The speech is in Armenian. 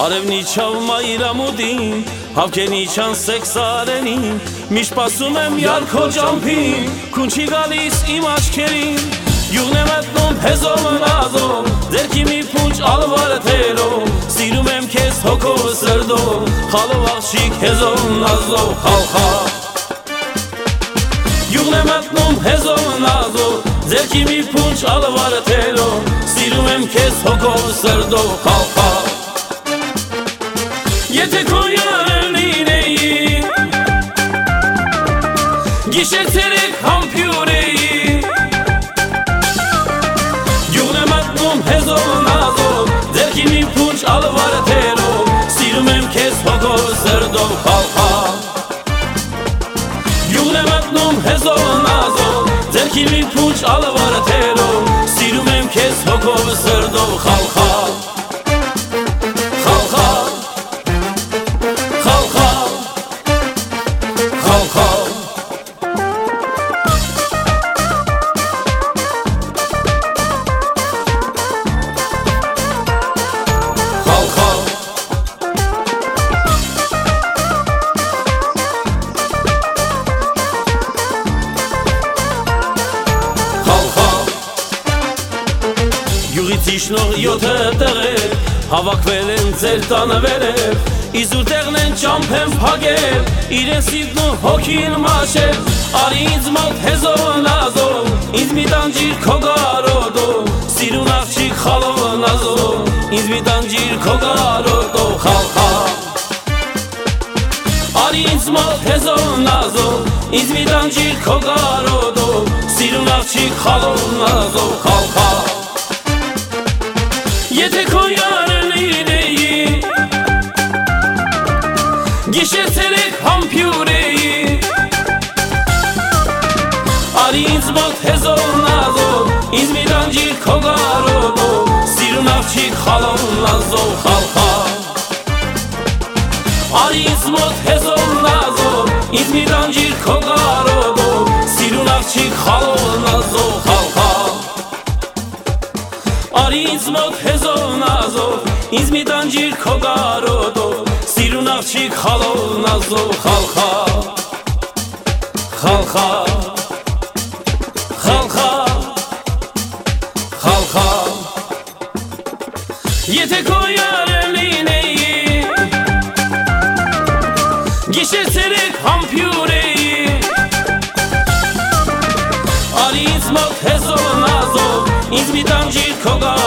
Արևնի չավ մայրամուդին, հավքենի չան սեքսարենին, միշտ պասում եմ յարքո ճամփին, քուն չի գալիս իմ աչքերին, յուղն եմ մտնում հեզով նազով, ձերքի մի փունջ ալվարը թերով, սիրում եմ քեզ հոգով սրդով, խալով աղջիկ հեզով նազով, խալխալ յուղն եմ մտնում հեզով նազով, ձերքի մի փունջ ալվարը թերով, սիրում եմ քեզ հոգով սրդով, խալխալ Եթե քո յարը լինեի, գիշեր ցերեկ համբյուրեի, յուղն եմ մտնում հեզով նազով, ձերքի մի փունջ ալվարը թերով, սիրում եմ քեզ հոգով սրդով, խալխալ յուղն եմ մտնում հեզով նազով, ձերքի մի փունջ ալվարը թերով, սիրում եմ քեզ հոգով սրդով, խալխալ Յուղից իջնող յոթը տեղեր, հավաքվել են ձեր տանը վերև, իզուր տեղն են ճամփեն փագել, իրեն սիրտն ու հոգին մաշել, արի ինձ մոտ հեզով նազով, ինձ մի տանջիր քո գարոտով, սիրուն աղջիկ խալով նազով, ինձ մի տանջիր քո գարոտով, խալխալ Արի ինձ մոտ հեզով նազով, ինձ մի տանջիր քո գարոտով, սիրուն աղջիկ խալով նազով, խալխալ Եթե քո յարը լինեի, գիշեր ցերեկ համբյուրեի, արի ինձ մոտ հեզով նազով, ինձ մի տանջիր քո գարոտով, սիրուն աղջիկ խալով նազով, խալխալ Արի ինձ մոտ հեզով նազով, ինձ մի տանջիր քո գարոտով, սիրուն աղջիկ խալով նազով, խալխալ Արի ինձ մոտ հեզով նազով, ինձ մի տանջիր քո գարոտով, սիրուն աղջիկ խալով նազով, խալխալ Խալխալ Խալխալ Խալխալ Եթե քո յարը լինեի, գիշեր ցերեկ համբյուրեի, արի ինձ մոտ հեզով նազով, ինձ մի տանջիր քո